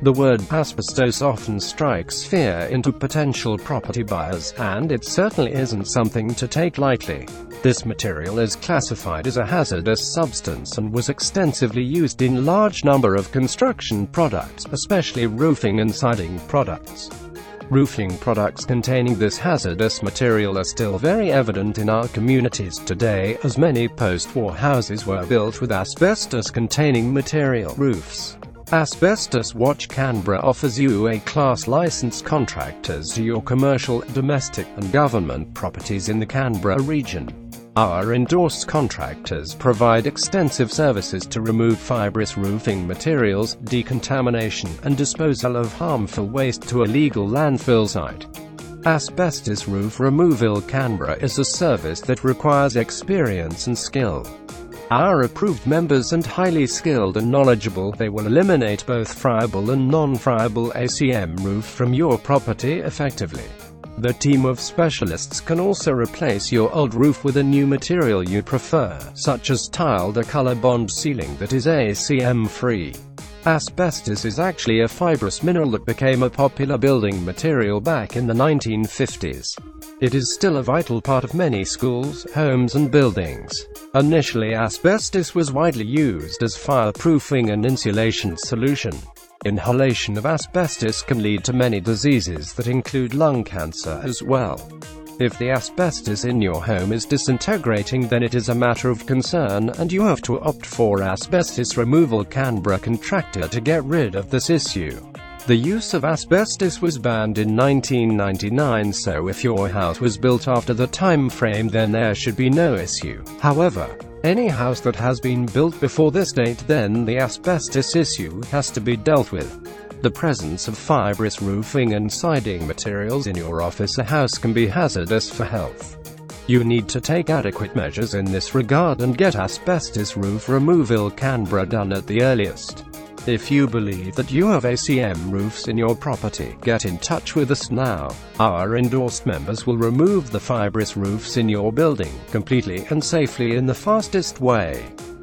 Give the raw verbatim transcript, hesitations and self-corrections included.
The word asbestos often strikes fear into potential property buyers, and it certainly isn't something to take lightly. This material is classified as a hazardous substance and was extensively used in large number of construction products, especially roofing and siding products. Roofing products containing this hazardous material are still very evident in our communities today, as many post-war houses were built with asbestos-containing material roofs. Asbestos Watch Canberra offers you A-class licensed contractors to your commercial, domestic, and government properties in the Canberra region. Our endorsed contractors provide extensive services to remove fibrous roofing materials, decontamination, and disposal of harmful waste to a legal landfill site. Asbestos Roof Removal Canberra is a service that requires experience and skill. Our approved members and highly skilled and knowledgeable, they will eliminate both friable and non-friable A C M roof from your property effectively. The team of specialists can also replace your old roof with a new material you prefer, such as tiled or color bond ceiling that is A C M-free. Asbestos is actually a fibrous mineral that became a popular building material back in the nineteen fifties. It is still a vital part of many schools, homes and buildings. Initially, asbestos was widely used as fireproofing and insulation solution. Inhalation of asbestos can lead to many diseases that include lung cancer as well. If the asbestos in your home is disintegrating, then it is a matter of concern, and you have to opt for Asbestos Removal Canberra Contractor to get rid of this issue. The use of asbestos was banned in nineteen ninety-nine, so if your house was built after the time frame, then there should be no issue. However, any house that has been built before this date, then the asbestos issue has to be dealt with. The presence of fibrous roofing and siding materials in your office or house can be hazardous for health. You need to take adequate measures in this regard and get Asbestos Roof Removal Canberra done at the earliest. If you believe that you have A C M roofs in your property, get in touch with us now. Our endorsed members will remove the fibrous roofs in your building, completely and safely in the fastest way.